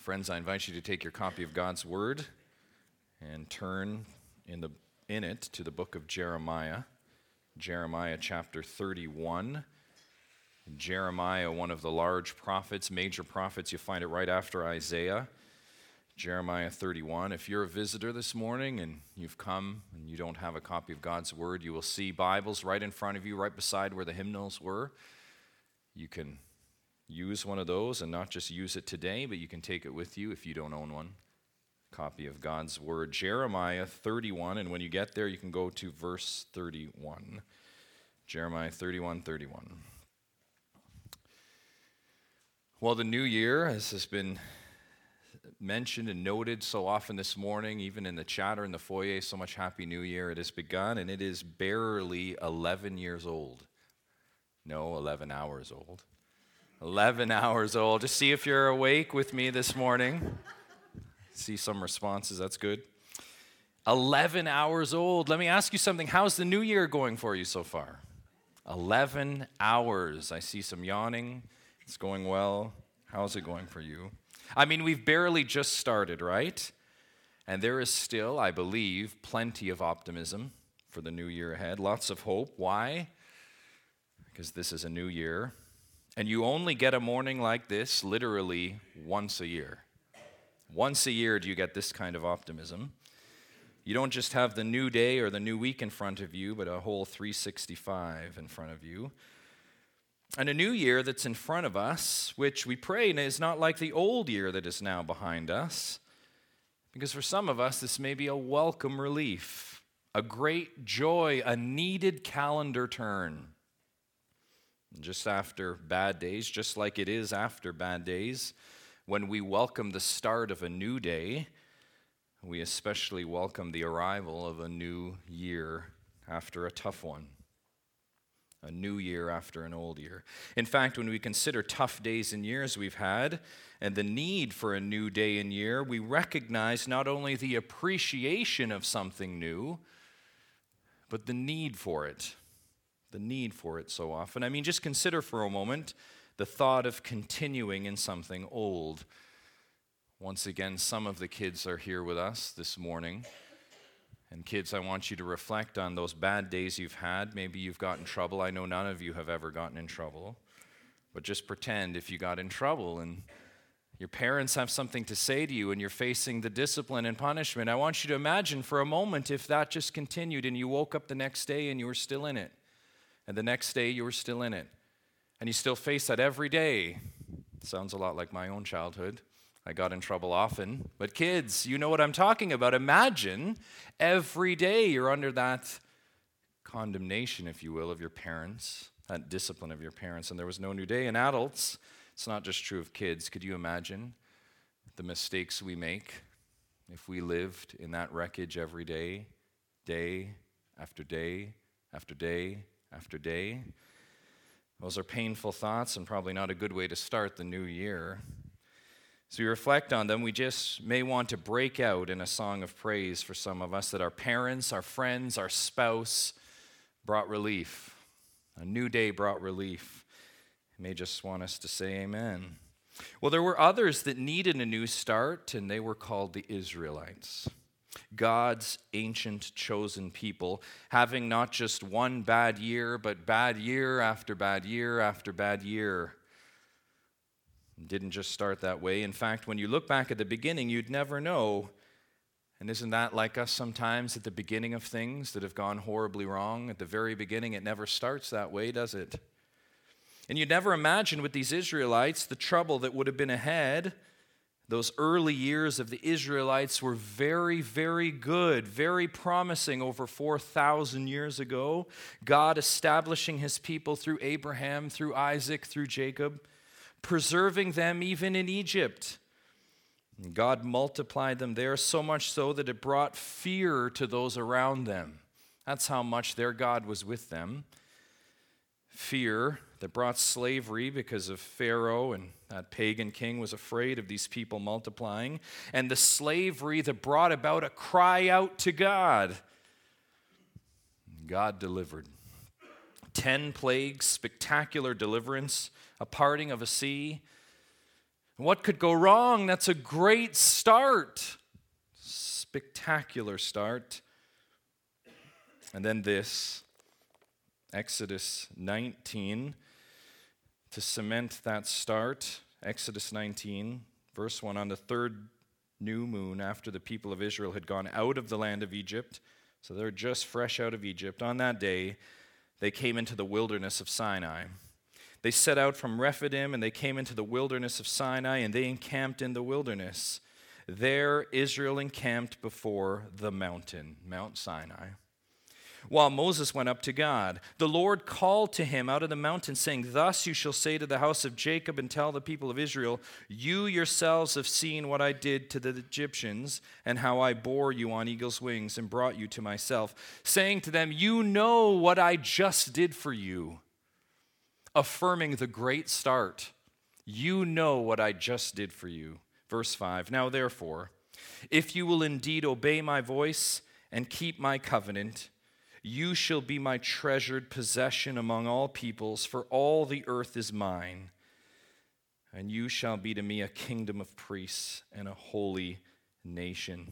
Friends, I invite you to take your copy of God's Word and turn in it to the book of Jeremiah. Jeremiah chapter 31. Jeremiah, one of the large prophets, major prophets. You find it right after Isaiah. Jeremiah 31. If you're a visitor this morning and you've come and you don't have a copy of God's Word, you will see Bibles right in front of you, right beside where the hymnals were. You can use one of those and not just use it today, but you can take it with you if you don't own one. Copy of God's Word, Jeremiah 31, and when you get there, you can go to verse 31. Jeremiah 31:31. Well, the new year, as has been mentioned and noted so often this morning, even in the chatter in the foyer, so much Happy New Year. It has begun, and it is barely 11 years old. No, 11 hours old. 11 hours old. Just see if you're awake with me this morning. See some responses. That's good. 11 hours old. Let me ask you something. How's the new year going for you so far? 11 hours. I see some yawning. It's going well. How's it going for you? I mean, we've barely just started, right? And there is still, I believe, plenty of optimism for the new year ahead. Lots of hope. Why? Because this is a new year. And you only get a morning like this literally once a year. Once a year do you get this kind of optimism. You don't just have the new day or the new week in front of you, but a whole 365 in front of you. And a new year that's in front of us, which we pray is not like the old year that is now behind us. Because for some of us, this may be a welcome relief, a great joy, a needed calendar turn. Just after bad days, just like it is after bad days, when we welcome the start of a new day, we especially welcome the arrival of a new year after a tough one. A new year after an old year. In fact, when we consider tough days and years we've had and the need for a new day and year, we recognize not only the appreciation of something new, but the need for it. The need for it so often. I mean, just consider for a moment the thought of continuing in something old. Once again, some of the kids are here with us this morning. And kids, I want you to reflect on those bad days you've had. Maybe you've gotten in trouble. I know none of you have ever gotten in trouble. But just pretend if you got in trouble and your parents have something to say to you and you're facing the discipline and punishment. I want you to imagine for a moment if that just continued and you woke up the next day and you were still in it. And the next day you were still in it. And you still face that every day. Sounds a lot like my own childhood. I got in trouble often. But kids, you know what I'm talking about. Imagine every day you're under that condemnation, if you will, of your parents, that discipline of your parents, and there was no new day. And adults, it's not just true of kids. Could you imagine the mistakes we make if we lived in that wreckage every day, day after day after day after day? Those are painful thoughts and probably not a good way to start the new year. As we reflect on them, we just may want to break out in a song of praise for some of us that our parents, our friends, our spouse brought relief. A new day brought relief. You may just want us to say amen. Well, there were others that needed a new start, and they were called the Israelites. God's ancient chosen people, having not just one bad year, but bad year after bad year after bad year. It didn't just start that way. In fact, when you look back at the beginning, you'd never know. And isn't that like us sometimes at the beginning of things that have gone horribly wrong? At the very beginning, it never starts that way, does it? And you'd never imagine with these Israelites the trouble that would have been ahead. Those early years of the Israelites were very, very good, very promising over 4,000 years ago. God establishing his people through Abraham, through Isaac, through Jacob, preserving them even in Egypt. And God multiplied them there so much so that it brought fear to those around them. That's how much their God was with them. Fear that brought slavery because of Pharaoh, and that pagan king was afraid of these people multiplying. And the slavery that brought about a cry out to God. God delivered. 10 plagues, spectacular deliverance, a parting of a sea, What could go wrong? That's a great start. Spectacular start. And then this, Exodus 19, to cement that start. Exodus 19, verse 1, on the third new moon after the people of Israel had gone out of the land of Egypt, so they're just fresh out of Egypt, on that day they came into the wilderness of Sinai. They set out from Rephidim, and they came into the wilderness of Sinai, and they encamped in the wilderness. There Israel encamped before the mountain, Mount Sinai, while Moses went up to God. The Lord called to him out of the mountain, saying, "Thus you shall say to the house of Jacob and tell the people of Israel, you yourselves have seen what I did to the Egyptians, and how I bore you on eagle's wings and brought you to myself, saying to them, you know what I just did for you," affirming the great start. You know what I just did for you. Verse 5, "Now therefore, if you will indeed obey my voice and keep my covenant, you shall be my treasured possession among all peoples, for all the earth is mine. And you shall be to me a kingdom of priests and a holy nation."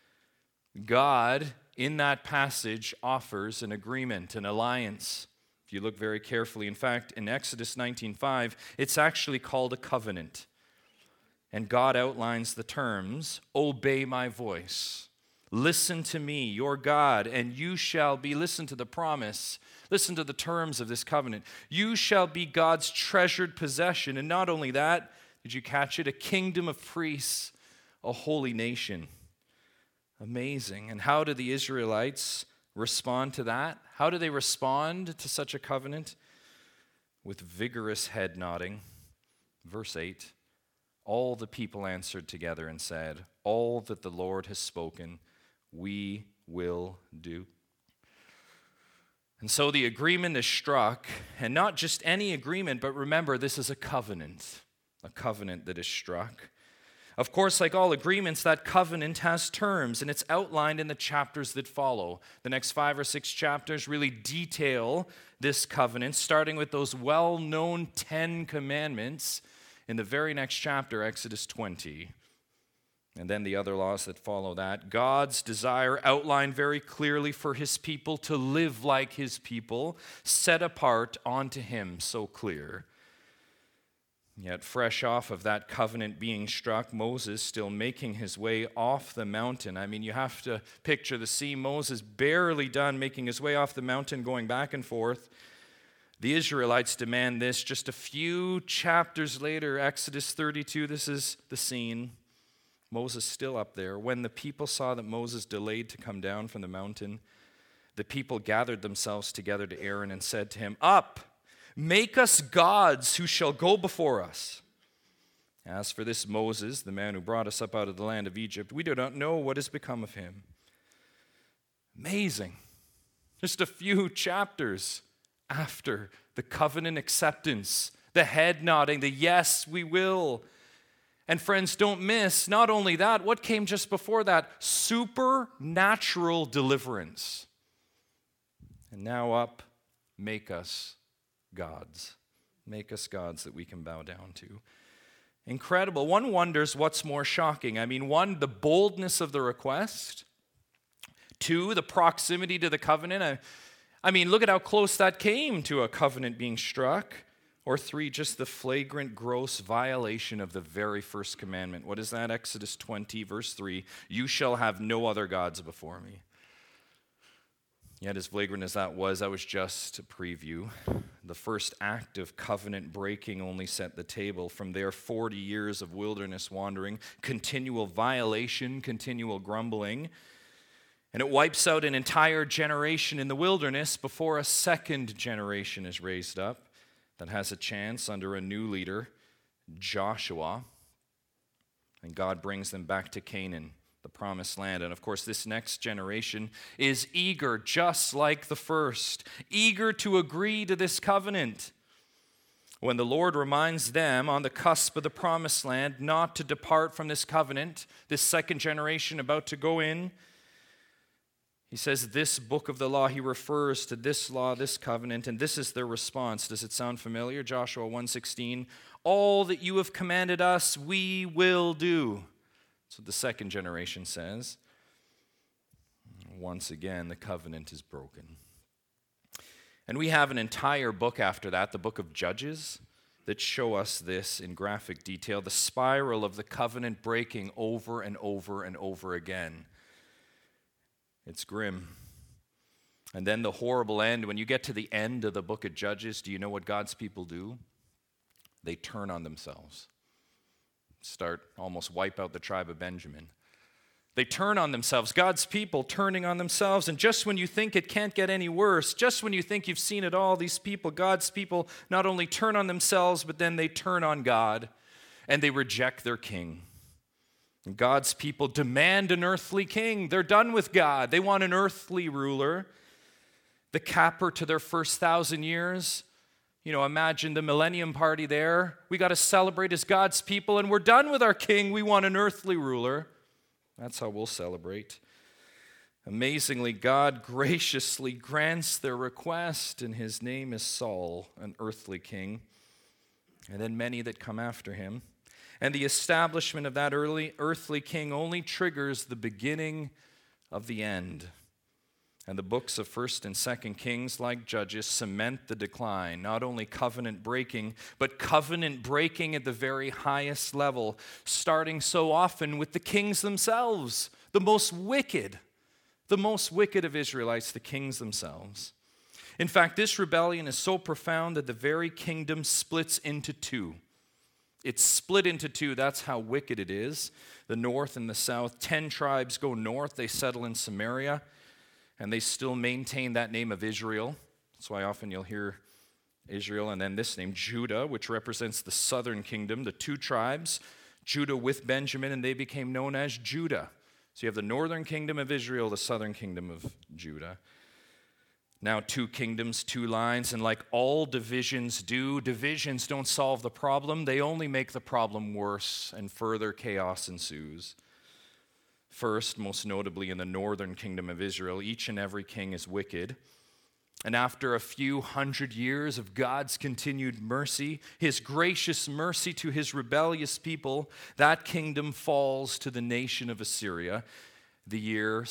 God, in that passage, offers an agreement, an alliance. If you look very carefully, in fact, in Exodus 19:5, it's actually called a covenant. And God outlines the terms: obey my voice. Listen to me, your God, and you shall be, listen to the promise, listen to the terms of this covenant. You shall be God's treasured possession. And not only that, did you catch it? A kingdom of priests, a holy nation. Amazing. And how do the Israelites respond to that? How do they respond to such a covenant? With vigorous head nodding. Verse 8, all the people answered together and said, "All that the Lord has spoken, we will do." And so the agreement is struck, and not just any agreement, but remember, this is a covenant that is struck. Of course, like all agreements, that covenant has terms, and it's outlined in the chapters that follow. The next 5 or 6 chapters really detail this covenant, starting with those well-known 10 commandments in the very next chapter, Exodus 20. And then the other laws that follow that. God's desire outlined very clearly for his people to live like his people, set apart unto him, so clear. Yet fresh off of that covenant being struck, Moses still making his way off the mountain. I mean, you have to picture the scene. Moses barely done making his way off the mountain, going back and forth. The Israelites demand this. Just a few chapters later, Exodus 32, this is the scene. Moses still up there. When the people saw that Moses delayed to come down from the mountain, the people gathered themselves together to Aaron and said to him, "Up, make us gods who shall go before us. As for this Moses, the man who brought us up out of the land of Egypt, we do not know what has become of him." Amazing. Just a few chapters after the covenant acceptance, the head nodding, the yes, we will. And friends, don't miss, not only that, what came just before that? Supernatural deliverance. And now up, make us gods. Make us gods that we can bow down to. Incredible. One wonders what's more shocking. I mean, 1, the boldness of the request. 2, the proximity to the covenant. I mean, look at how close that came to a covenant being struck. Or 3, just the flagrant, gross violation of the very first commandment. What is that? Exodus 20, verse 3, "You shall have no other gods before me." Yet as flagrant as that was just a preview. The first act of covenant breaking only set the table. From there, 40 years of wilderness wandering, continual violation, continual grumbling. And it wipes out an entire generation in the wilderness before a second generation is raised up that has a chance under a new leader, Joshua. And God brings them back to Canaan, the promised land. And of course, this next generation is eager, just like the first, eager to agree to this covenant. When the Lord reminds them on the cusp of the promised land not to depart from this covenant, this second generation about to go in, he says this book of the law, he refers to this law, this covenant, and this is their response. Does it sound familiar? Joshua 1:16, All that you have commanded us, we will do. That's what the second generation says. Once again, the covenant is broken. And we have an entire book after that, the book of Judges, that show us this in graphic detail, the spiral of the covenant breaking over and over and over again. It's grim. And then the horrible end. When you get to the end of the book of Judges, do you know what God's people do? They turn on themselves. Almost wipe out the tribe of Benjamin. They turn on themselves, God's people turning on themselves. And just when you think it can't get any worse, just when you think you've seen it all, these people, God's people, not only turn on themselves, but then they turn on God and they reject their king. And God's people demand an earthly king. They're done with God. They want an earthly ruler. The capper to their first 1,000 years. Imagine the millennium party there. We got to celebrate as God's people, and we're done with our king. We want an earthly ruler. That's how we'll celebrate. Amazingly, God graciously grants their request, and his name is Saul, an earthly king, and then many that come after him. And the establishment of that earthly king only triggers the beginning of the end. And the books of 1st and 2nd Kings, like Judges, cement the decline, not only covenant breaking, but covenant breaking at the very highest level, starting so often with the kings themselves, the most wicked of Israelites, the kings themselves. In fact, this rebellion is so profound that the very kingdom splits into two. It's split into two. That's how wicked it is. The north and the south. 10 tribes go north. They settle in Samaria. And they still maintain that name of Israel. That's why often you'll hear Israel and then this name, Judah, which represents the southern kingdom, the 2 tribes, Judah with Benjamin, and they became known as Judah. So you have the northern kingdom of Israel, the southern kingdom of Judah. Now 2 kingdoms, 2 lines, and like all divisions do, divisions don't solve the problem. They only make the problem worse, and further chaos ensues. First, most notably in the northern kingdom of Israel, each and every king is wicked. And after a few hundred years of God's continued mercy, his gracious mercy to his rebellious people, that kingdom falls to the nation of Assyria, the year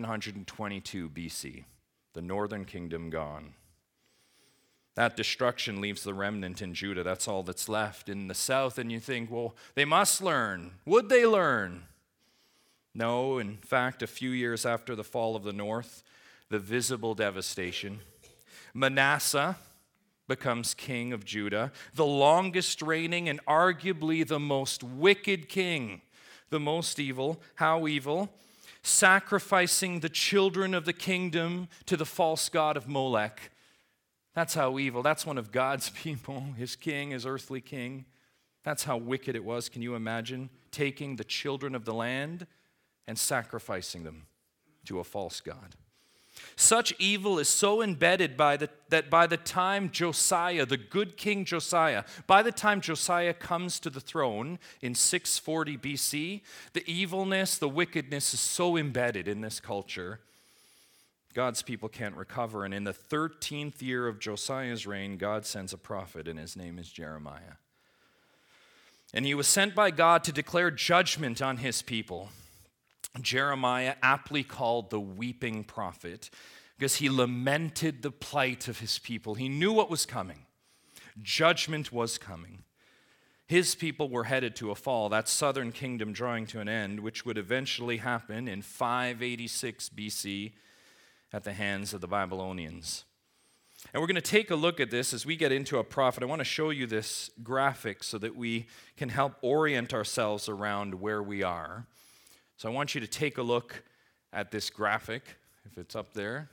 722 BC, the northern kingdom gone. That destruction leaves the remnant in Judah. That's all that's left in the south. And you think, well, they must learn. Would they learn? No, in fact, a few years after the fall of the north, the visible devastation, Manasseh becomes king of Judah, the longest reigning and arguably the most wicked king, the most evil. How evil? Sacrificing the children of the kingdom to the false god of Molech. That's how evil. That's one of God's people, his king, his earthly king. That's how wicked it was. Can you imagine taking the children of the land and sacrificing them to a false god? Such evil is so embedded that by the time Josiah, the good king Josiah, by the time Josiah comes to the throne in 640 BC, the evilness, the wickedness is so embedded in this culture, God's people can't recover. And in the 13th year of Josiah's reign, God sends a prophet, and his name is Jeremiah. And he was sent by God to declare judgment on his people. Jeremiah, aptly called the weeping prophet, because he lamented the plight of his people. He knew what was coming. Judgment was coming. His people were headed to a fall, that southern kingdom drawing to an end, which would eventually happen in 586 BC at the hands of the Babylonians. And we're going to take a look at this as we get into a prophet. I want to show you this graphic so that we can help orient ourselves around where we are. So I want you to take a look at this graphic, if it's up there.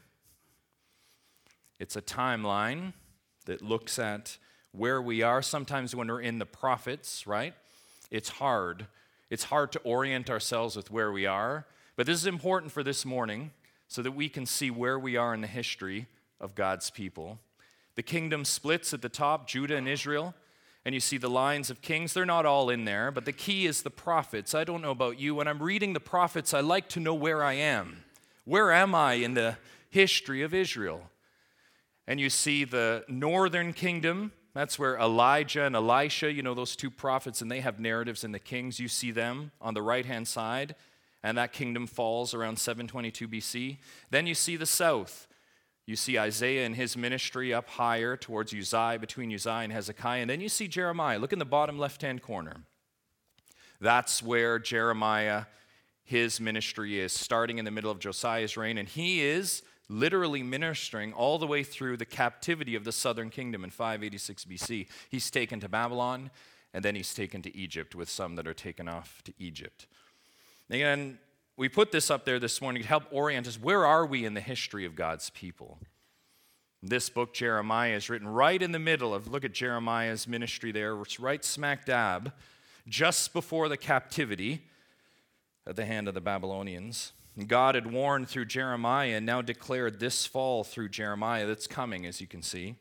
It's a timeline that looks at where we are. Sometimes when we're in the prophets, right, it's hard. It's hard to orient ourselves with where we are. But this is important for this morning so that we can see where we are in the history of God's people. The kingdom splits at the top, Judah and Israel. And you see the lines of kings. They're not all in there, but the key is the prophets. I don't know about you. When I'm reading the prophets, I like to know where I am. Where am I in the history of Israel? And you see the northern kingdom That's where Elijah and Elisha, those two prophets, and they have narratives in the Kings. You see them on the right-hand side, and that kingdom falls around 722 BC. Then you see the south. You see Isaiah and his ministry up higher towards Uzziah, between Uzziah and Hezekiah. And then you see Jeremiah. Look in the bottom left-hand corner. That's where Jeremiah, his ministry is, starting in the middle of Josiah's reign. And he is literally ministering all the way through the captivity of the southern kingdom in 586 BC. He's taken to Babylon, and then he's taken to Egypt with some that are taken off to Egypt. Again, we put this up there this morning to help orient us. Where are we in the history of God's people? This book, Jeremiah, is written right in the middle of, look at Jeremiah's ministry there. It's right smack dab, just before the captivity at the hand of the Babylonians. God had warned through Jeremiah and now declared this fall through Jeremiah that's coming, as you can see.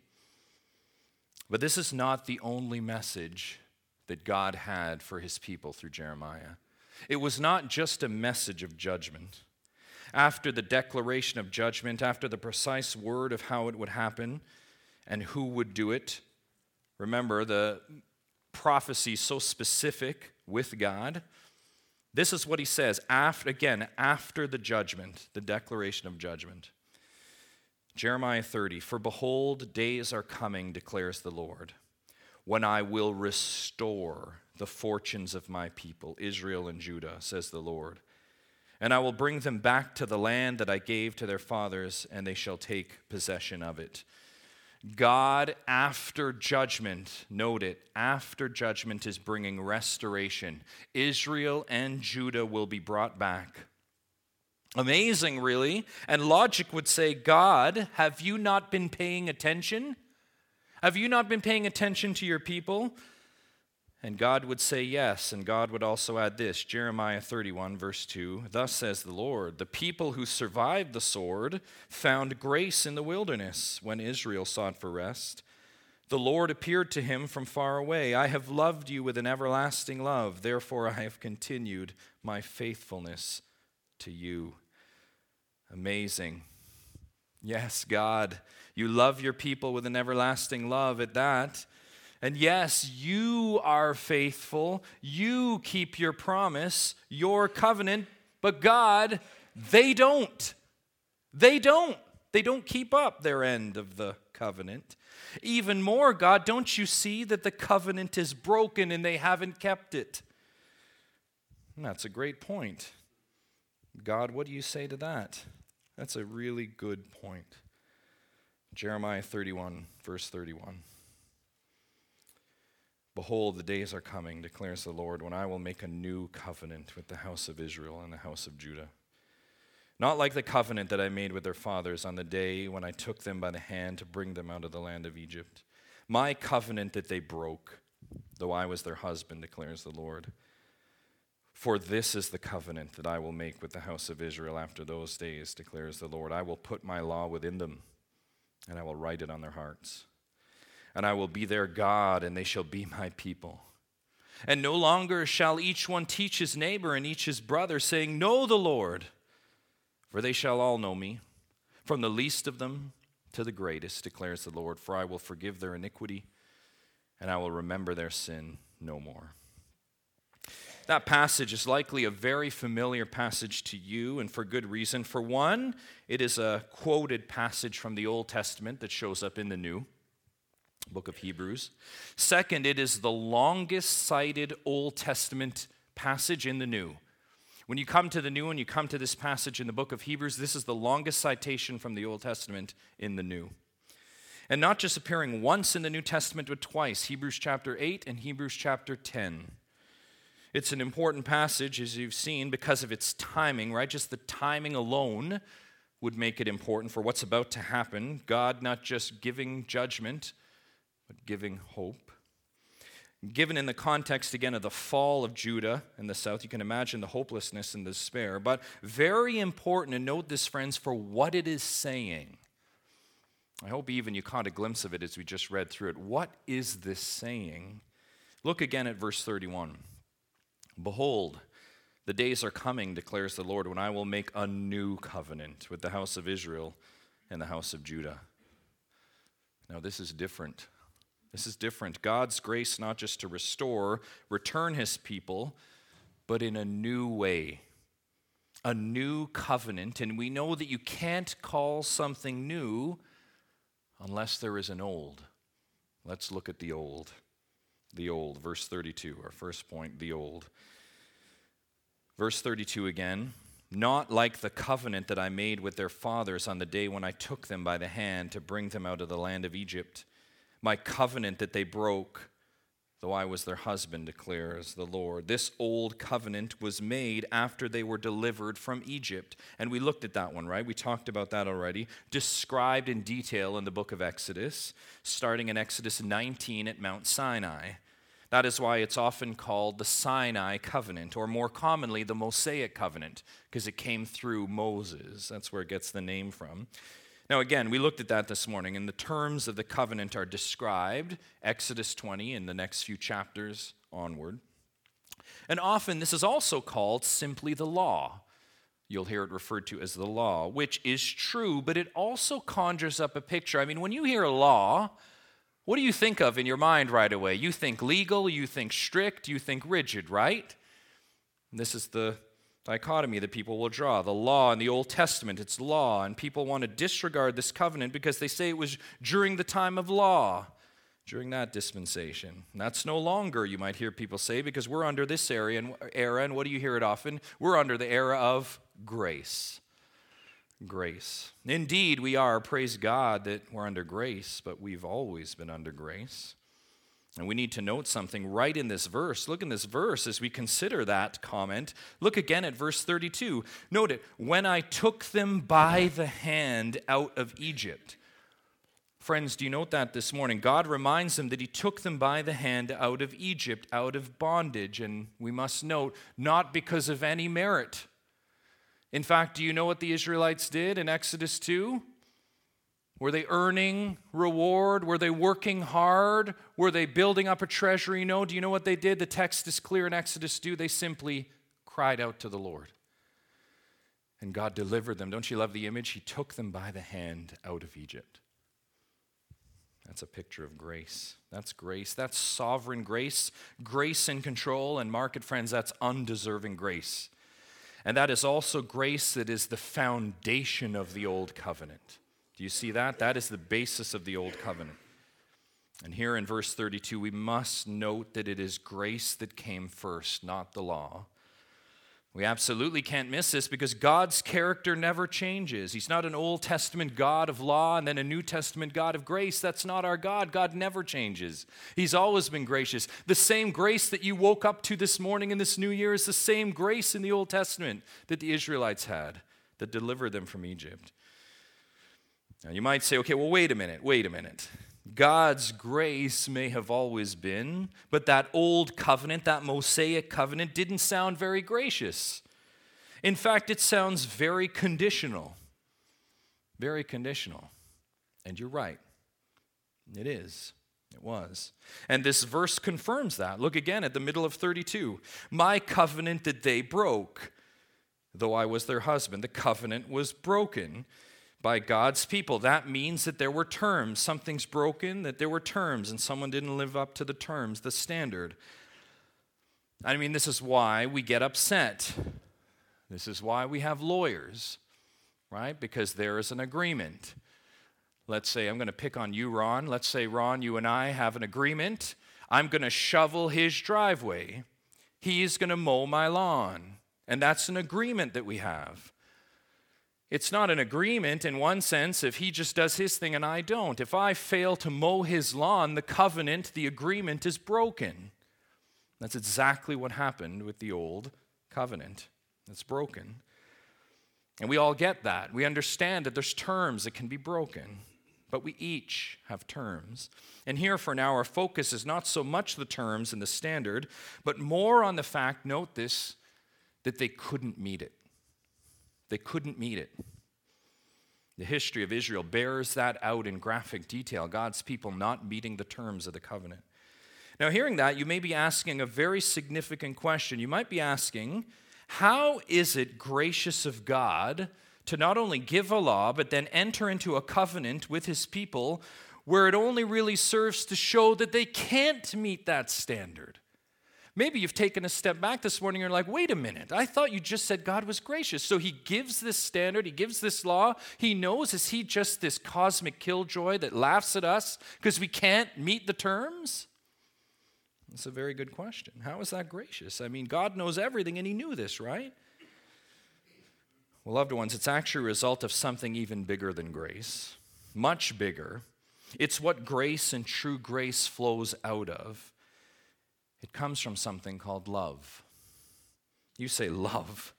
But this is not the only message that God had for his people through Jeremiah. It was not just a message of judgment. After the declaration of judgment, after the precise word of how it would happen and who would do it, remember the prophecy so specific with God. This is what he says, after the judgment, the declaration of judgment. Jeremiah 30, "For behold, days are coming, declares the Lord, when I will restore the fortunes of my people, Israel and Judah, says the Lord. And I will bring them back to the land that I gave to their fathers, and they shall take possession of it." God, after judgment, note it, after judgment is bringing restoration. Israel and Judah will be brought back. Amazing, really. And logic would say, God, have you not been paying attention? Have you not been paying attention to your people? And God would say yes, and God would also add this, Jeremiah 31, verse 2, "Thus says the Lord, the people who survived the sword found grace in the wilderness when Israel sought for rest. The Lord appeared to him from far away. I have loved you with an everlasting love, therefore I have continued my faithfulness to you." Amazing. Yes, God, you love your people with an everlasting love at that. And yes, you are faithful. You keep your promise, your covenant. But God, they don't. They don't. They don't keep up their end of the covenant. Even more, God, don't you see that the covenant is broken and they haven't kept it? And that's a great point. God, what do you say to that? That's a really good point. Jeremiah 31, verse 31. "Behold, the days are coming, declares the Lord, when I will make a new covenant with the house of Israel and the house of Judah. Not like the covenant that I made with their fathers on the day when I took them by the hand to bring them out of the land of Egypt. My covenant that they broke, though I was their husband, declares the Lord. For this is the covenant that I will make with the house of Israel after those days, declares the Lord. I will put my law within them, and I will write it on their hearts. And I will be their God, and they shall be my people. And no longer shall each one teach his neighbor and each his brother, saying, Know the Lord, for they shall all know me, from the least of them to the greatest, declares the Lord. For I will forgive their iniquity, and I will remember their sin no more." That passage is likely a very familiar passage to you, and for good reason. For one, it is a quoted passage from the Old Testament that shows up in the New, book of Hebrews. Second, it is the longest cited Old Testament passage in the New. When you come to the New and you come to this passage in the book of Hebrews, this is the longest citation from the Old Testament in the New. And not just appearing once in the New Testament, but twice, Hebrews chapter 8 and Hebrews chapter 10. It's an important passage, as you've seen, because of its timing, right? Just the timing alone would make it important for what's about to happen. God not just giving judgment, but giving hope. Given in the context, again, of the fall of Judah in the south, you can imagine the hopelessness and despair. But very important to note this, friends, for what it is saying. I hope even you caught a glimpse of it as we just read through it. What is this saying? Look again at verse 31. "Behold, the days are coming, declares the Lord, when I will make a new covenant with the house of Israel and the house of Judah." Now, this is different. This is different. God's grace not just to restore, return his people, but in a new way, a new covenant. And we know that you can't call something new unless there is an old. Let's look at the old. The old, verse 32, our first point, the old. Verse 32 again. Not like the covenant that I made with their fathers on the day when I took them by the hand to bring them out of the land of Egypt. My covenant that they broke, though I was their husband, declares the Lord. This old covenant was made after they were delivered from Egypt. And we looked at that one, right? We talked about that already. Described in detail in the book of Exodus, starting in Exodus 19 at Mount Sinai. That is why it's often called the Sinai covenant, or more commonly, the Mosaic covenant, because it came through Moses. That's where it gets the name from. Now, again, we looked at that this morning, and the terms of the covenant are described, Exodus 20, in the next few chapters onward. And often this is also called simply the law. You'll hear it referred to as the law, which is true, but it also conjures up a picture. I mean, when you hear law, what do you think of in your mind right away? You think legal, you think strict, you think rigid, right? And this is the dichotomy that people will draw. The law in the Old Testament, it's law, and people want to disregard this covenant because they say it was during the time of law, during that dispensation. And that's no longer, you might hear people say, because we're under this era, and what do you hear it often? We're under the era of grace. Grace. Indeed, we are. Praise God that we're under grace, but we've always been under grace. And we need to note something right in this verse. Look in this verse as we consider that comment. Look again at verse 32. Note it. When I took them by the hand out of Egypt. Friends, do you note that this morning? God reminds them that he took them by the hand out of Egypt, out of bondage. And we must note, not because of any merit. In fact, do you know what the Israelites did in Exodus 2? Were they earning reward? Were they working hard? Were they building up a treasury? No. Do you know what they did? The text is clear in Exodus 2. They simply cried out to the Lord. And God delivered them. Don't you love the image? He took them by the hand out of Egypt. That's a picture of grace. That's grace. That's sovereign grace. Grace in control. And mark it, friends, that's undeserving grace. And that is also grace that is the foundation of the old covenant. Do you see that? That is the basis of the old covenant. And here in verse 32, we must note that it is grace that came first, not the law. We absolutely can't miss this because God's character never changes. He's not an Old Testament God of law and then a New Testament God of grace. That's not our God. God never changes. He's always been gracious. The same grace that you woke up to this morning in this new year is the same grace in the Old Testament that the Israelites had that delivered them from Egypt. Now you might say, okay, well, wait a minute. God's grace may have always been, but that old covenant, that Mosaic covenant, didn't sound very gracious. In fact, it sounds very conditional. Very conditional. And you're right. It is. It was. And this verse confirms that. Look again at the middle of 32. My covenant that they broke, though I was their husband. The covenant was broken by God's people. That means that there were terms. Something's broken, that there were terms, and someone didn't live up to the terms, the standard. I mean, this is why we get upset. This is why we have lawyers, right? Because there is an agreement. Let's say, I'm going to pick on you, Ron. Let's say, Ron, you and I have an agreement. I'm going to shovel his driveway. He's going to mow my lawn. And that's an agreement that we have. It's not an agreement in one sense if he just does his thing and I don't. If I fail to mow his lawn, the covenant, the agreement is broken. That's exactly what happened with the old covenant. It's broken. And we all get that. We understand that there's terms that can be broken, but we each have terms. And here for now, our focus is not so much the terms and the standard, but more on the fact, note this, that they couldn't meet it. They couldn't meet it. The history of Israel bears that out in graphic detail, God's people not meeting the terms of the covenant. Now, hearing that, you may be asking a very significant question. You might be asking, how is it gracious of God to not only give a law, but then enter into a covenant with his people where it only really serves to show that they can't meet that standard. Maybe you've taken a step back this morning and you're like, wait a minute, I thought you just said God was gracious. So he gives this standard, he gives this law. He knows, is he just this cosmic killjoy that laughs at us because we can't meet the terms? That's a very good question. How is that gracious? I mean, God knows everything and he knew this, right? Well, loved ones, it's actually a result of something even bigger than grace, much bigger. It's what grace and true grace flows out of. It comes from something called love. You say love.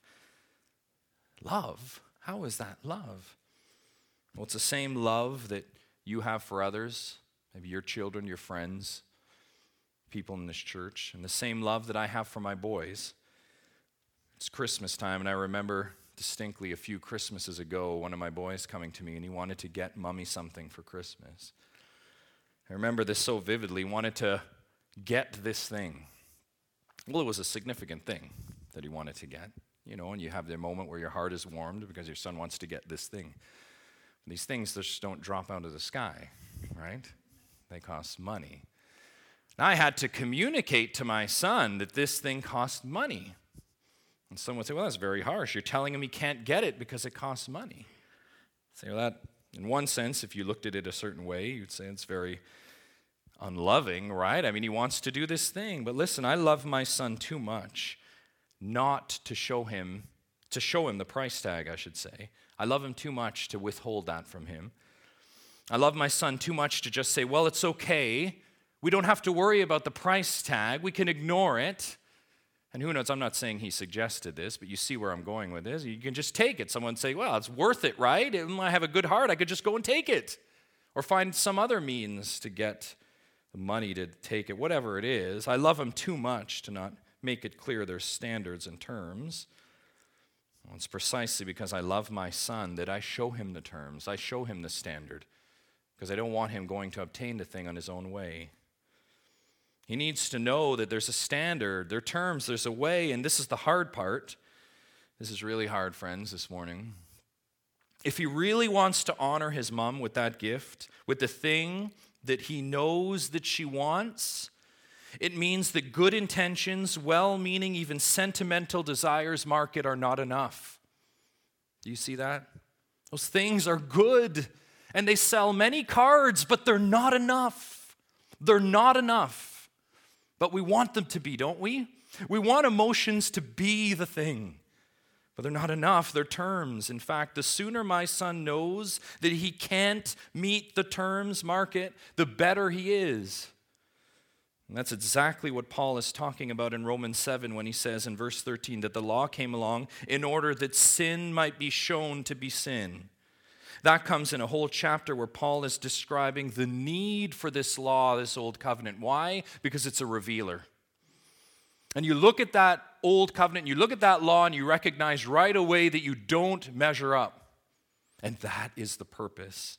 Love? How is that love? Well, it's the same love that you have for others, maybe your children, your friends, people in this church, and the same love that I have for my boys. It's Christmas time, and I remember distinctly a few Christmases ago, one of my boys coming to me, and he wanted to get Mommy something for Christmas. I remember this so vividly. He wanted to get this thing. Well, it was a significant thing that he wanted to get, and you have the moment where your heart is warmed because your son wants to get this thing. These things just don't drop out of the sky, right? They cost money. And I had to communicate to my son that this thing cost money. And someone would say, well, that's very harsh. You're telling him he can't get it because it costs money. Say, well, that, in one sense, if you looked at it a certain way, you'd say it's very unloving, right? I mean, he wants to do this thing. But listen, I love my son too much not to show him the price tag, I should say. I love him too much to withhold that from him. I love my son too much to just say, well, it's okay. We don't have to worry about the price tag. We can ignore it. And who knows, I'm not saying he suggested this, but you see where I'm going with this. You can just take it. Someone say, well, it's worth it, right? I have a good heart. I could just go and take it. Or find some other means to get the money to take it, whatever it is. I love him too much to not make it clear there's standards and terms. Well, it's precisely because I love my son that I show him the terms. I show him the standard because I don't want him going to obtain the thing on his own way. He needs to know that there's a standard, there are terms, there's a way, and this is the hard part. This is really hard, friends, this morning. If he really wants to honor his mom with that gift, with the thing that he knows that she wants, it means that good intentions, well-meaning, even sentimental desires, Mark it, are not enough. Do you see that? Those things are good, and they sell many cards, but they're not enough. They're not enough. But we want them to be, don't we? We want emotions to be the thing. But they're not enough. They're terms. In fact, the sooner my son knows that he can't meet the terms, mark it, the better he is. And that's exactly what Paul is talking about in Romans 7 when he says in verse 13 that the law came along in order that sin might be shown to be sin. That comes in a whole chapter where Paul is describing the need for this law, this old covenant. Why? Because it's a revealer. And you look at that old covenant, you look at that law, and you recognize right away that you don't measure up. And that is the purpose.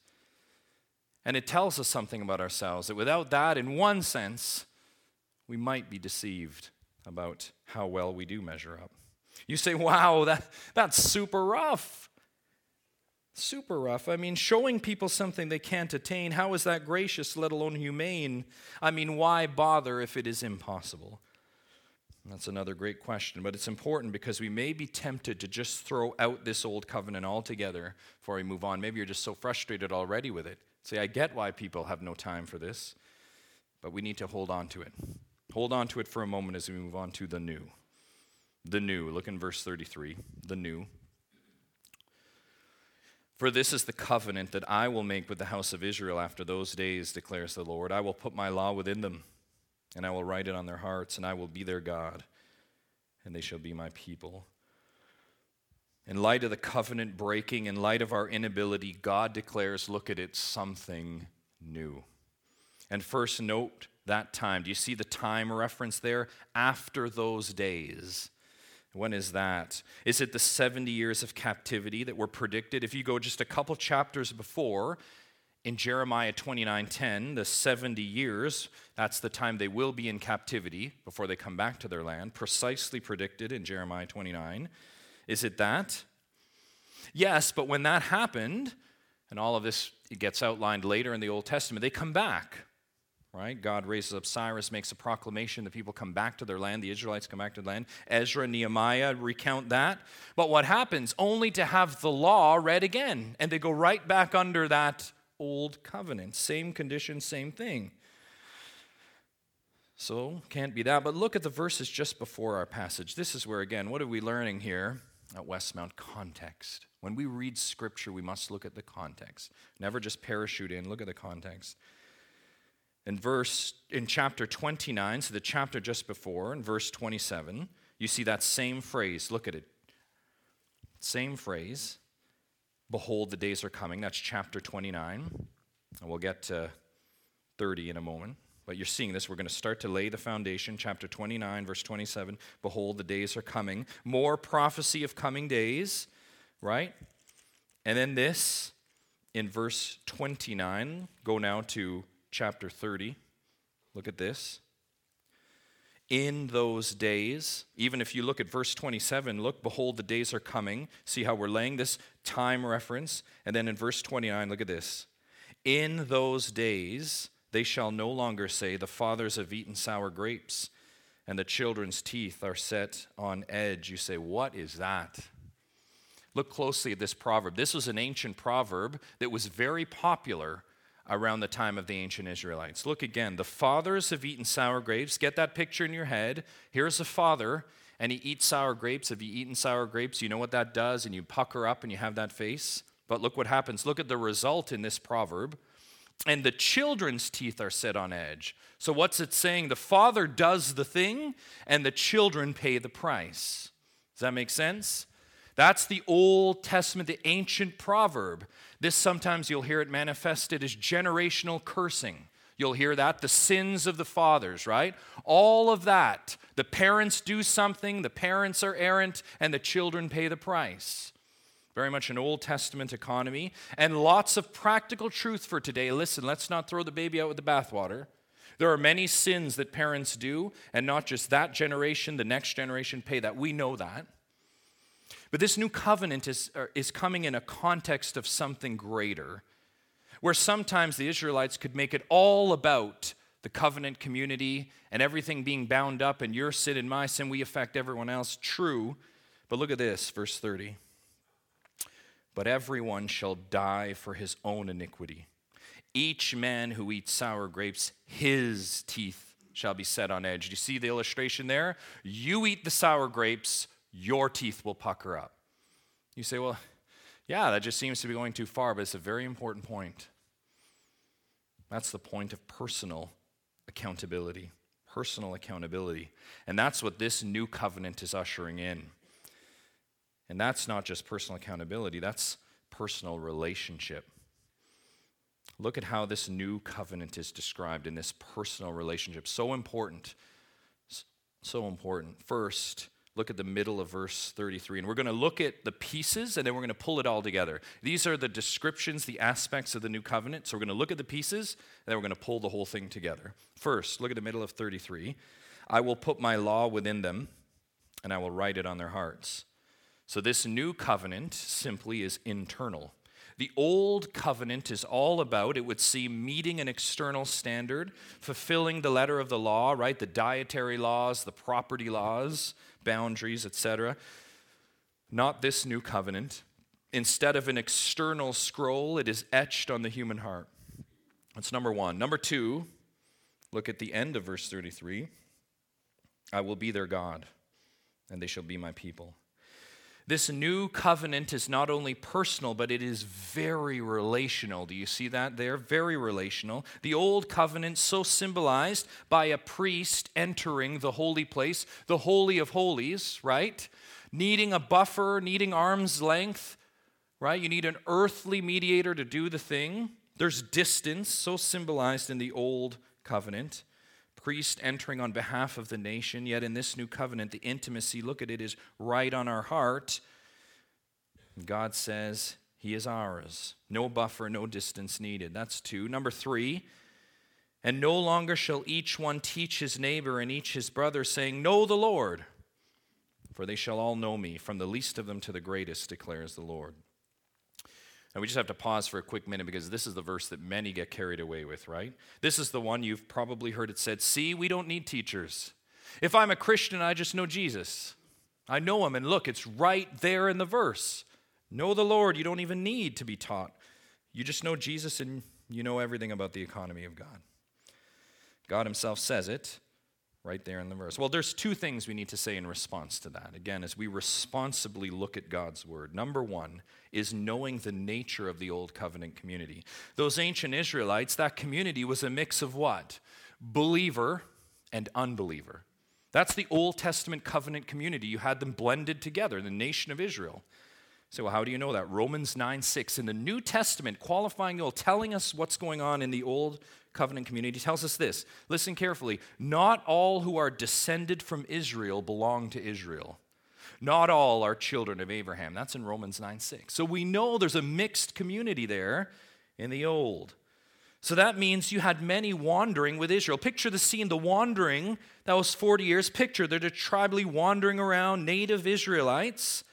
And it tells us something about ourselves, that without that, in one sense, we might be deceived about how well we do measure up. You say, wow, that's super rough. Super rough. I mean, showing people something they can't attain, how is that gracious, let alone humane? I mean, why bother if it is impossible? That's another great question, but it's important because we may be tempted to just throw out this old covenant altogether before we move on. Maybe you're just so frustrated already with it. Say, I get why people have no time for this, but we need to hold on to it. Hold on to it for a moment as we move on to the new. The new. Look in verse 33. The new. For this is the covenant that I will make with the house of Israel after those days, declares the Lord. I will put my law within them, and I will write it on their hearts, and I will be their God, and they shall be my people. In light of the covenant breaking, in light of our inability, God declares, look at it, something new. And first note that time. Do you see the time reference there? After those days. When is that? Is it the 70 years of captivity that were predicted? If you go just a couple chapters before, in Jeremiah 29:10, the 70 years, that's the time they will be in captivity before they come back to their land, precisely predicted in Jeremiah 29. Is it that? Yes, but when that happened, And all of this gets outlined later in the Old Testament. They come back, right? God raises up Cyrus, makes a proclamation. The people come back to their land. The Israelites come back to the land. Ezra and Nehemiah recount that. But what happens? Only to have the law read again. And they go right back under that old covenant. Same condition, same thing. So, can't be that. But look at the verses just before our passage. This is where, again, what are we learning here at Westmount? Context. When we read Scripture, we must look at the context. Never just parachute in, look at the context. In chapter 29, so the chapter just before, in verse 27, you see that same phrase. Look at it. Same phrase. Behold, the days are coming. That's chapter 29. And we'll get to 30 in a moment. But you're seeing this. We're going to start to lay the foundation. Chapter 29, verse 27. Behold, the days are coming. More prophecy of coming days, right? And then this, in verse 29, go now to chapter 30. Look at this. In those days, even if you look at verse 27, look, behold, the days are coming. See how we're laying this time reference. And then in verse 29, look at this. In those days, they shall no longer say, the fathers have eaten sour grapes, and the children's teeth are set on edge. You say, what is that? Look closely at this proverb. This was an ancient proverb that was very popular around the time of the ancient Israelites. Look again. The fathers have eaten sour grapes. Get that picture in your head. Here's a father, and he eats sour grapes. Have you eaten sour grapes? You know what that does, and you pucker up and you have that face. But look what happens. Look at the result in this proverb. And the children's teeth are set on edge. So what's it saying? The father does the thing, and the children pay the price. Does that make sense? That's the Old Testament, the ancient proverb. This sometimes you'll hear it manifested as generational cursing. You'll hear that, the sins of the fathers, right? All of that. The parents do something, the parents are errant, and the children pay the price. Very much an Old Testament economy, and lots of practical truth for today. Listen, let's not throw the baby out with the bathwater. There are many sins that parents do, and not just that generation, the next generation pay that. We know that. But this new covenant is coming in a context of something greater, where sometimes the Israelites could make it all about the covenant community and everything being bound up, and your sin and my sin, we affect everyone else. True, but look at this, verse 30. But everyone shall die for his own iniquity. Each man who eats sour grapes, his teeth shall be set on edge. Do you see the illustration there? You eat the sour grapes, your teeth will pucker up. You say, well, yeah, that just seems to be going too far, but it's a very important point. That's the point of personal accountability. Personal accountability. And that's what this new covenant is ushering in. And that's not just personal accountability, that's personal relationship. Look at how this new covenant is described in this personal relationship. So important. So important. First, look at the middle of verse 33. And we're going to look at the pieces, and then we're going to pull it all together. These are the descriptions, the aspects of the new covenant. So we're going to look at the pieces, and then we're going to pull the whole thing together. First, look at the middle of 33. I will put my law within them, and I will write it on their hearts. So this new covenant simply is internal. The old covenant is all about, it would seem, meeting an external standard, fulfilling the letter of the law, right? The dietary laws, the property laws, boundaries, etc. Not this new covenant. Instead of an external scroll, it is etched on the human heart. That's number one. Number two, look at the end of verse 33. I will be their God, and they shall be my people. This new covenant is not only personal, but it is very relational. Do you see that there? Very relational. The old covenant so symbolized by a priest entering the holy place, the Holy of Holies, right? Needing a buffer, needing arm's length, right? You need an earthly mediator to do the thing. There's distance, so symbolized in the old covenant. Priest entering on behalf of the nation, yet in this new covenant, the intimacy, look at it, is right on our heart. God says he is ours. No buffer, no distance needed. That's two. Number three, and no longer shall each one teach his neighbor and each his brother, saying, know the Lord, for they shall all know me, from the least of them to the greatest, declares the Lord. And we just have to pause for a quick minute because this is the verse that many get carried away with, right? This is the one you've probably heard it said, see, we don't need teachers. If I'm a Christian, I just know Jesus. I know him, and look, it's right there in the verse. Know the Lord, you don't even need to be taught. You just know Jesus and you know everything about the economy of God. God himself says it right there in the verse. Well, there's two things we need to say in response to that, again, as we responsibly look at God's word. Number one is knowing the nature of the Old Covenant community. Those ancient Israelites, that community was a mix of what? Believer and unbeliever. That's the Old Testament covenant community. You had them blended together, the nation of Israel. So how do you know that? Romans 9:6 in the New Testament, qualifying the Old, telling us what's going on in the Old Covenant community, tells us this. Listen carefully. Not all who are descended from Israel belong to Israel. Not all are children of Abraham. That's in Romans 9:6. So we know there's a mixed community there in the Old. So that means you had many wandering with Israel. Picture the scene, the wandering, that was 40 years. Picture they're tribally wandering around, native Israelites,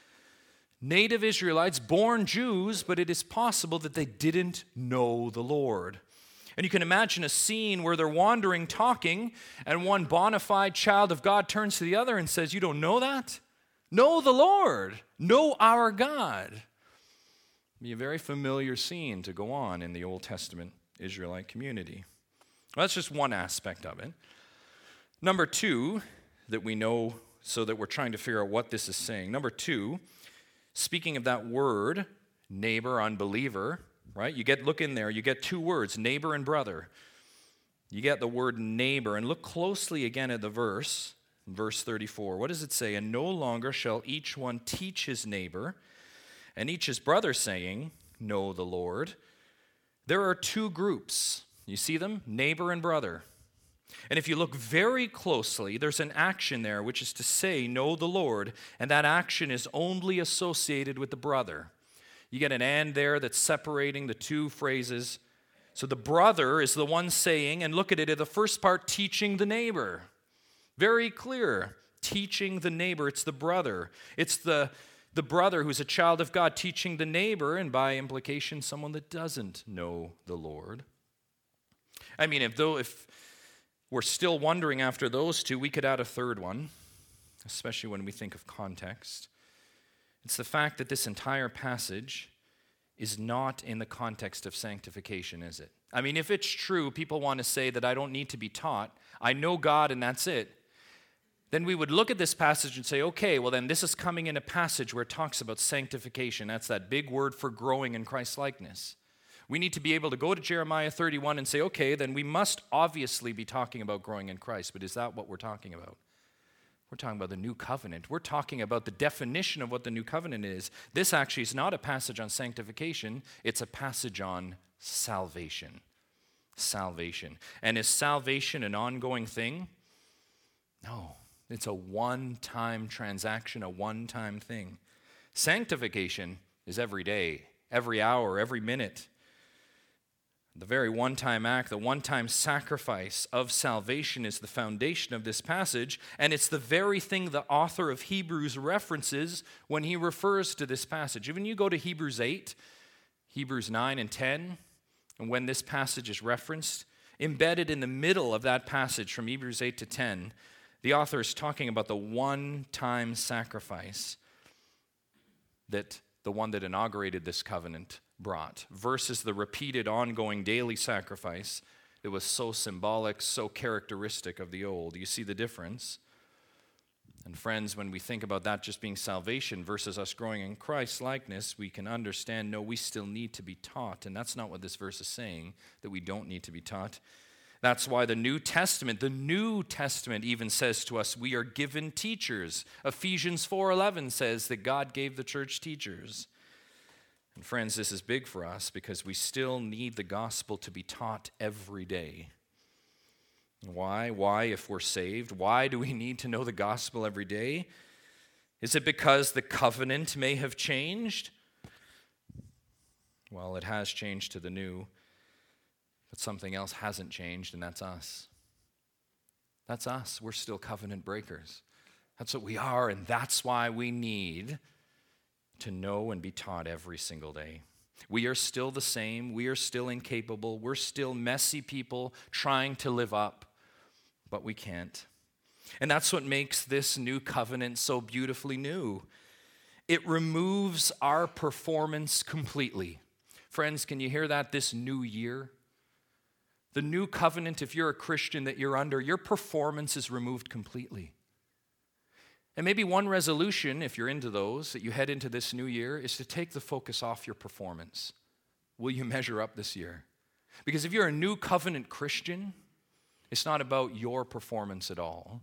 born Jews, but it is possible that they didn't know the Lord. And you can imagine a scene where they're wandering, talking, and one bona fide child of God turns to the other and says, you don't know that? Know the Lord. Know our God. It'd be a very familiar scene to go on in the Old Testament Israelite community. Well, that's just one aspect of it. Number two, that we know so that we're trying to figure out what this is saying. Number two, speaking of that word, neighbor, unbeliever, right? Look in there, you get two words, neighbor and brother. You get the word neighbor, and look closely again at the verse 34. What does it say? And no longer shall each one teach his neighbor, and each his brother, saying, know the Lord. There are two groups. You see them? Neighbor and brother. And if you look very closely, there's an action there, which is to say, know the Lord, and that action is only associated with the brother. You get an and there that's separating the two phrases. So the brother is the one saying, and look at it in the first part, teaching the neighbor. Very clear, teaching the neighbor. It's the brother. It's the brother who's a child of God teaching the neighbor, and by implication, someone that doesn't know the Lord. I mean, if we're still wondering after those two, we could add a third one, especially when we think of context. It's the fact that this entire passage is not in the context of sanctification, is it? I mean, if it's true, people want to say that I don't need to be taught, I know God and that's it, then we would look at this passage and say, okay, well then this is coming in a passage where it talks about sanctification. That's that big word for growing in Christ-likeness. We need to be able to go to Jeremiah 31 and say, okay, then we must obviously be talking about growing in Christ, but is that what we're talking about? We're talking about the new covenant. We're talking about the definition of what the new covenant is. This actually is not a passage on sanctification, it's a passage on salvation. Salvation. And is salvation an ongoing thing? No. It's a one-time transaction, a one-time thing. Sanctification is every day, every hour, every minute. The very one-time act, the one-time sacrifice of salvation is the foundation of this passage, and it's the very thing the author of Hebrews references when he refers to this passage. Even you go to Hebrews 8, Hebrews 9 and 10, and when this passage is referenced, embedded in the middle of that passage from Hebrews 8 to 10, the author is talking about the one-time sacrifice that the one that inaugurated this covenant brought versus the repeated ongoing daily sacrifice that was so symbolic, so characteristic of the old. You see the difference? And friends, when we think about that just being salvation versus us growing in Christ's likeness, we can understand, no, we still need to be taught. And that's not what this verse is saying, that we don't need to be taught. That's why the New Testament even says to us, we are given teachers. Ephesians 4:11 says that God gave the church teachers. And friends, this is big for us because we still need the gospel to be taught every day. Why? Why, if we're saved? Why do we need to know the gospel every day? Is it because the covenant may have changed? Well, it has changed to the new. But something else hasn't changed, and that's us. That's us. We're still covenant breakers. That's what we are, and that's why we need to know and be taught every single day. We are still the same. We are still incapable. We're still messy people trying to live up, but we can't. And that's what makes this new covenant so beautifully new. It removes our performance completely. Friends, can you hear that this new year? The new covenant, if you're a Christian that you're under, your performance is removed completely. And maybe one resolution, if you're into those, that you head into this new year, is to take the focus off your performance. Will you measure up this year? Because if you're a new covenant Christian, it's not about your performance at all.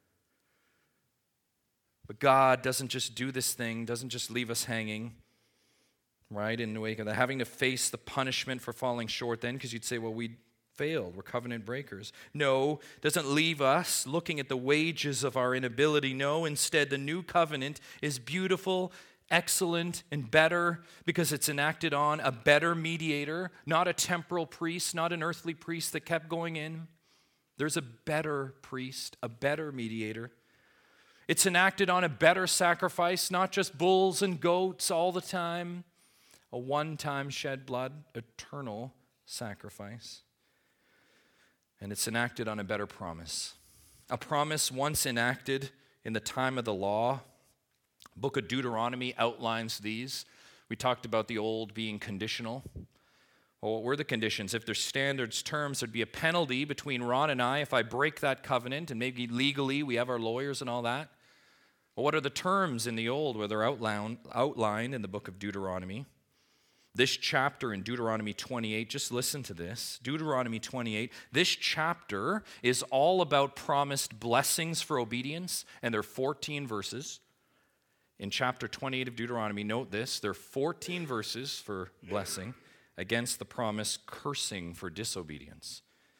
But God doesn't just do this thing, doesn't just leave us hanging, right, in the wake of that, having to face the punishment for falling short then, because you'd say, well, we failed, we're covenant breakers. No, doesn't leave us looking at the wages of our inability. No, instead, the new covenant is beautiful, excellent, and better because it's enacted on a better mediator, not a temporal priest, not an earthly priest that kept going in. There's a better priest, a better mediator. It's enacted on a better sacrifice, not just bulls and goats all the time, a one-time shed blood, eternal sacrifice. And it's enacted on a better promise. A promise once enacted in the time of the law. The book of Deuteronomy outlines these. We talked about the old being conditional. Well, what were the conditions? If there's standards, terms, there'd be a penalty between Ron and I if I break that covenant, and maybe legally we have our lawyers and all that. Well, what are the terms in the old where they're outlined in the book of Deuteronomy? This chapter in Deuteronomy 28, just listen to this. Deuteronomy 28, this chapter is all about promised blessings for obedience, and there are 14 verses. In chapter 28 of Deuteronomy, note this, there are 14 verses for blessing against the promise cursing for disobedience.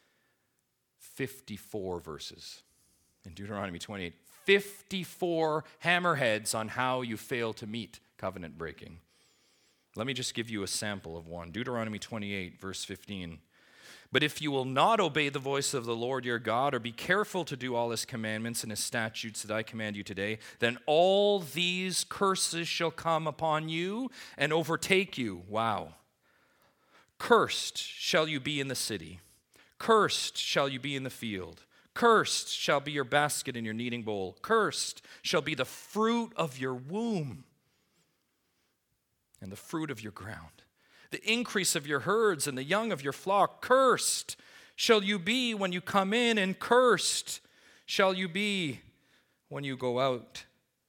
54 verses in Deuteronomy 28. 54 hammerheads on how you fail to meet covenant breaking. Let me just give you a sample of one. Deuteronomy 28, verse 15. But if you will not obey the voice of the Lord your God, or be careful to do all his commandments and his statutes that I command you today, then all these curses shall come upon you and overtake you. Wow. Cursed shall you be in the city. Cursed shall you be in the field. Cursed shall be your basket and your kneading bowl. Cursed shall be the fruit of your womb and the fruit of your ground, the increase of your herds and the young of your flock. Cursed shall you be when you come in, and cursed shall you be when you go out.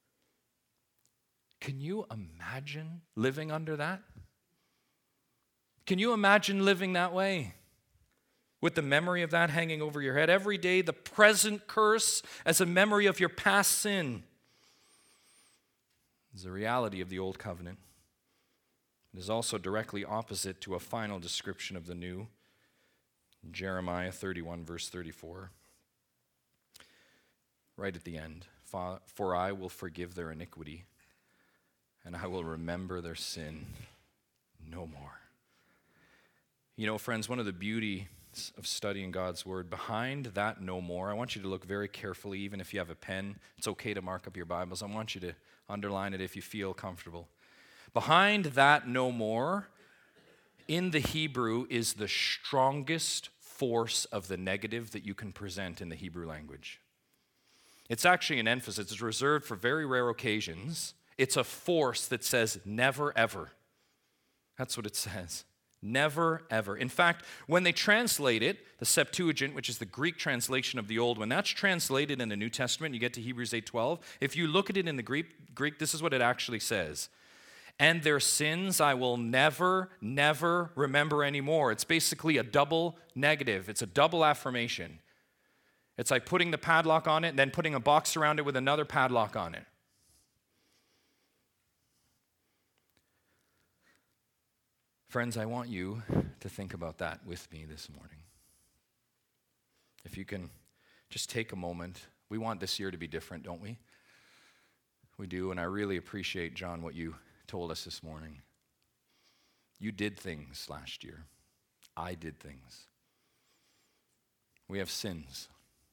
Can you imagine living under that? Can you imagine living that way? With the memory of that hanging over your head every day, the present curse as a memory of your past sin is the reality of the old covenant. It is also directly opposite to a final description of the new. Jeremiah 31, verse 34. Right at the end. For I will forgive their iniquity, and I will remember their sin no more. You know, friends, one of the beauties of studying God's word, behind that no more, I want you to look very carefully, even if you have a pen. It's okay to mark up your Bibles. I want you to underline it if you feel comfortable. Behind that no more, in the Hebrew, is the strongest force of the negative that you can present in the Hebrew language. It's actually an emphasis. It's reserved for very rare occasions. It's a force that says never ever. That's what it says. Never ever. In fact, when they translate it, the Septuagint, which is the Greek translation of the Old, when that's translated in the New Testament, you get to Hebrews 8:12. If you look at it in the Greek, this is what it actually says. And their sins I will never, never remember anymore. It's basically a double negative. It's a double affirmation. It's like putting the padlock on it and then putting a box around it with another padlock on it. Friends, I want you to think about that with me this morning. If you can just take a moment. We want this year to be different, don't we? We do, and I really appreciate, John, what you told us this morning. You did things last year. I did things. We have sins.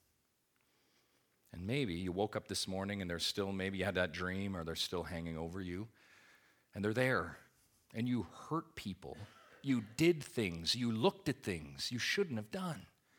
And maybe you woke up this morning and maybe you had that dream or they're still hanging over you. And they're there. and you hurt people. You did things, you looked at things you shouldn't have done.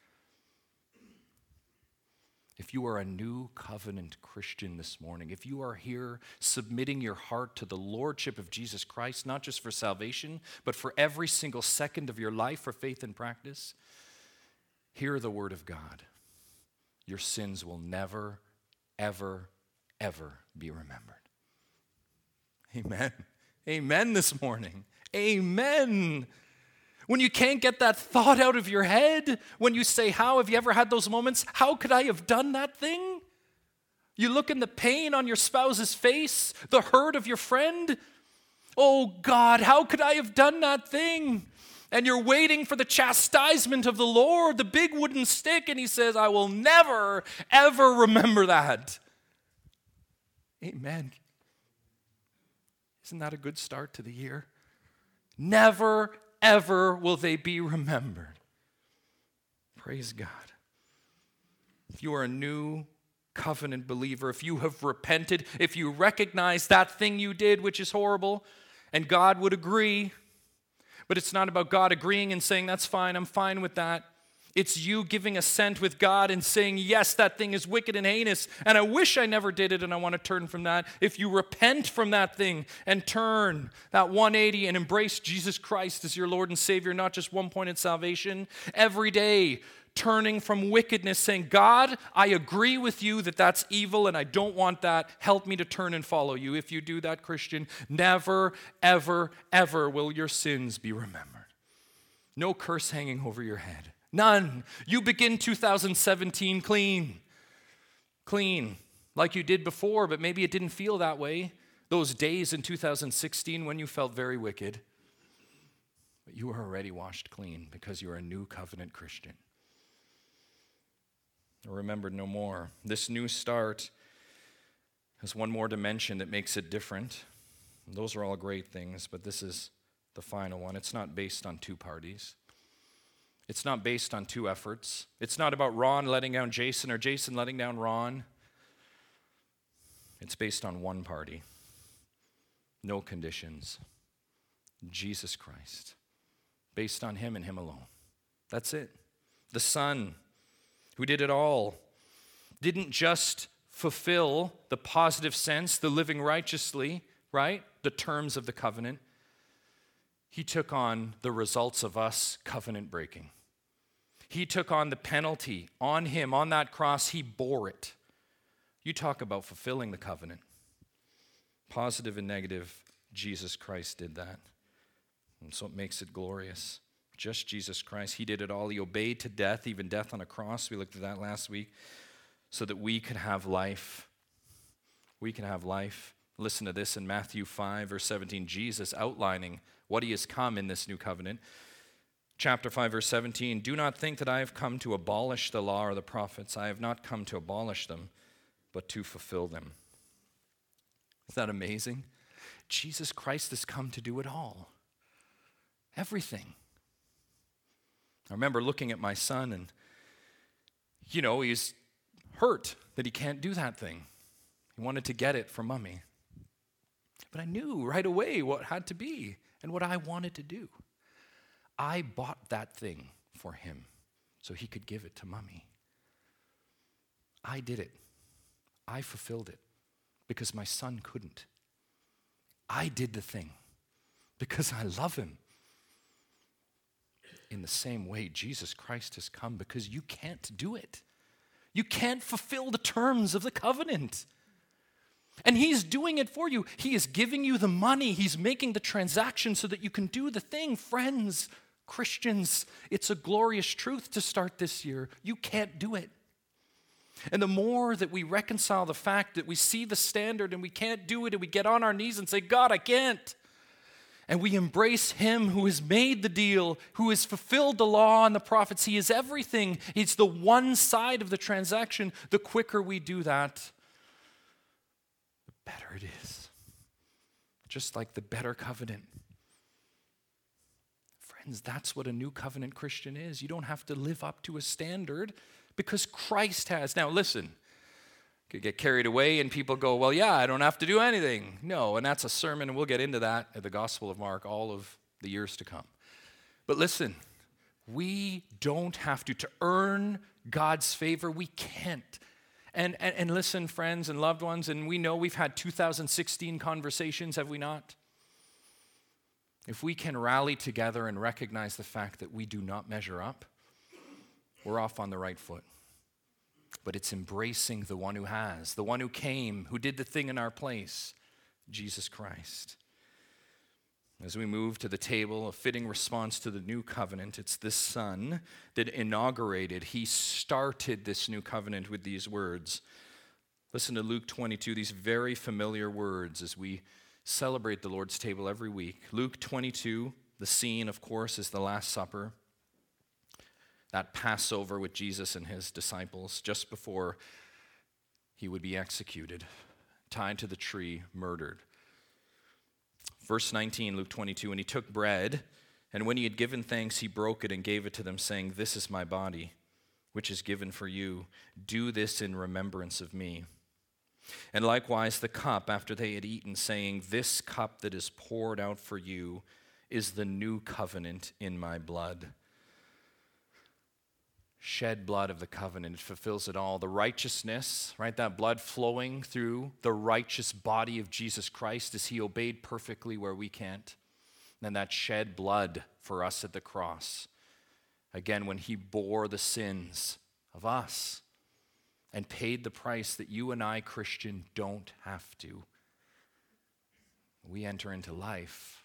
If you are a new covenant Christian this morning, if you are here submitting your heart to the lordship of Jesus Christ, not just for salvation, but for every single second of your life for faith and practice, hear the word of God. Your sins will never, ever, ever be remembered. Amen. Amen this morning. Amen. When you can't get that thought out of your head, when you say, how have you ever had those moments? How could I have done that thing? You look in the pain on your spouse's face, the hurt of your friend. Oh God, how could I have done that thing? And you're waiting for the chastisement of the Lord, the big wooden stick, and he says, I will never, ever remember that. Amen. Isn't that a good start to the year? Never, ever will they be remembered. Praise God. If you are a new covenant believer, if you have repented, if you recognize that thing you did, which is horrible, and God would agree, but it's not about God agreeing and saying, that's fine, I'm fine with that. It's you giving assent with God and saying, yes, that thing is wicked and heinous, and I wish I never did it, and I want to turn from that. If you repent from that thing and turn that 180 and embrace Jesus Christ as your Lord and Savior, not just one point in salvation, every day turning from wickedness, saying, God, I agree with you that that's evil and I don't want that. Help me to turn and follow you. If you do that, Christian, never, ever, ever will your sins be remembered. No curse hanging over your head. None. You begin 2017 clean. Clean. Like you did before, but maybe it didn't feel that way. Those days in 2016 when you felt very wicked. But you are already washed clean because you are a new covenant Christian. Remembered no more. This new start has one more dimension that makes it different. Those are all great things, but this is the final one. It's not based on two parties. It's not based on two efforts. It's not about Ron letting down Jason or Jason letting down Ron. It's based on one party. No conditions. Jesus Christ. Based on him and him alone. That's it. The Son, who did it all, didn't just fulfill the positive sense, the living righteously, right? The terms of the covenant. He took on the results of us covenant breaking. He took on the penalty on him, on that cross. He bore it. You talk about fulfilling the covenant. Positive and negative, Jesus Christ did that. And so it makes it glorious. Just Jesus Christ. He did it all. He obeyed to death, even death on a cross. We looked at that last week. So that we could have life. We can have life. Listen to this in Matthew 5, verse 17. Jesus outlining what he has come in this new covenant. Chapter 5, verse 17. Do not think that I have come to abolish the law or the prophets. I have not come to abolish them, but to fulfill them. Isn't that amazing? Jesus Christ has come to do it all. Everything. I remember looking at my son and, he's hurt that he can't do that thing. He wanted to get it from mommy. But I knew right away what had to be and what I wanted to do. I bought that thing for him so he could give it to mommy. I did it. I fulfilled it because my son couldn't. I did the thing because I love him. In the same way, Jesus Christ has come because you can't do it. You can't fulfill the terms of the covenant. And he's doing it for you. He is giving you the money. He's making the transaction so that you can do the thing. Friends, Christians, it's a glorious truth to start this year. You can't do it. And the more that we reconcile the fact that we see the standard and we can't do it, and we get on our knees and say, God, I can't. And we embrace him who has made the deal, who has fulfilled the law and the prophets. He is everything. It's the one side of the transaction. The quicker we do that, the better it is. Just like the better covenant. Friends, that's what a new covenant Christian is. You don't have to live up to a standard because Christ has. Now listen, Could get carried away and people go, well, yeah, I don't have to do anything. No, and that's a sermon, and we'll get into that at the Gospel of Mark all of the years to come. But listen, we don't have to earn God's favor. We can't. And listen, friends and loved ones, and we know we've had 2016 conversations, have we not? If we can rally together and recognize the fact that we do not measure up, we're off on the right foot. But it's embracing the one who has, the one who came, who did the thing in our place, Jesus Christ. As we move to the table, a fitting response to the new covenant, it's this Son that inaugurated, he started this new covenant with these words. Listen to Luke 22, these very familiar words as we celebrate the Lord's table every week. Luke 22, the scene, of course, is the Last Supper. That Passover with Jesus and his disciples just before he would be executed, tied to the tree, murdered. Verse 19, Luke 22, and he took bread, and when he had given thanks, he broke it and gave it to them, saying, "This is my body, which is given for you. Do this in remembrance of me." And likewise the cup after they had eaten, saying, "This cup that is poured out for you is the new covenant in my blood." Shed blood of the covenant, it fulfills it all. The righteousness, right, that blood flowing through the righteous body of Jesus Christ as he obeyed perfectly where we can't. And that shed blood for us at the cross. Again, when he bore the sins of us and paid the price that you and I, Christian, don't have to. We enter into life.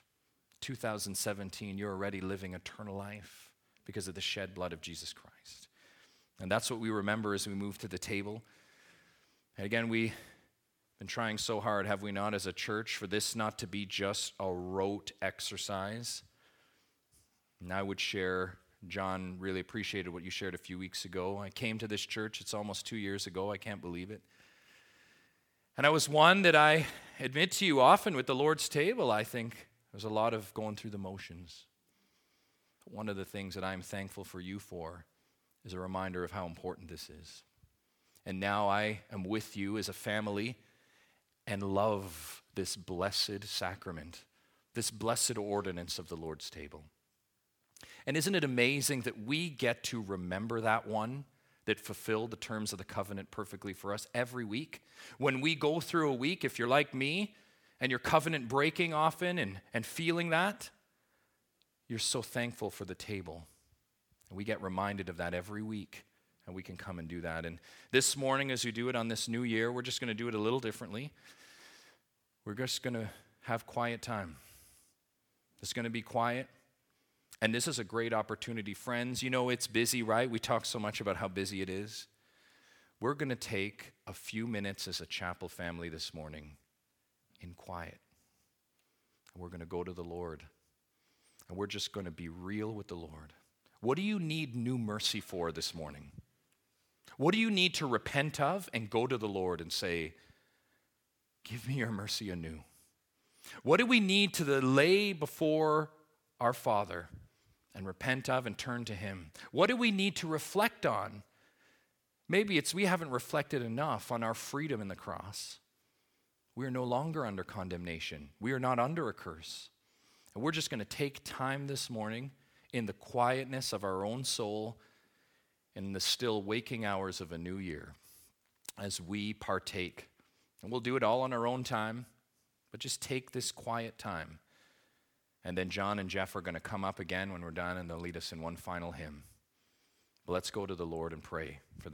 2017, you're already living eternal life because of the shed blood of Jesus Christ. And that's what we remember as we move to the table. And again, we've been trying so hard, have we not, as a church, for this not to be just a rote exercise. And I would share, John really appreciated what you shared a few weeks ago. I came to this church, it's almost 2 years ago, I can't believe it. And I was one that I admit to you often with the Lord's table, I think there's a lot of going through the motions. But one of the things that I'm thankful for you for is a reminder of how important this is. And now I am with you as a family and love this blessed sacrament, this blessed ordinance of the Lord's table. And isn't it amazing that we get to remember that one that fulfilled the terms of the covenant perfectly for us every week? When we go through a week, if you're like me and you're covenant breaking often and feeling that, you're so thankful for the table. And we get reminded of that every week, and we can come and do that. And this morning, as we do it on this new year, we're just going to do it a little differently. We're just going to have quiet time. It's going to be quiet. And this is a great opportunity. Friends, you know it's busy, right? We talk so much about how busy it is. We're going to take a few minutes as a chapel family this morning in quiet. And we're going to go to the Lord. And we're just going to be real with the Lord. What do you need new mercy for this morning? What do you need to repent of and go to the Lord and say, "Give me your mercy anew"? What do we need to lay before our Father and repent of and turn to him? What do we need to reflect on? Maybe it's we haven't reflected enough on our freedom in the cross. We are no longer under condemnation. We are not under a curse. And we're just going to take time this morning in the quietness of our own soul, in the still waking hours of a new year, as we partake. And we'll do it all on our own time, but just take this quiet time. And then John and Jeff are going to come up again when we're done, and they'll lead us in one final hymn. But let's go to the Lord and pray for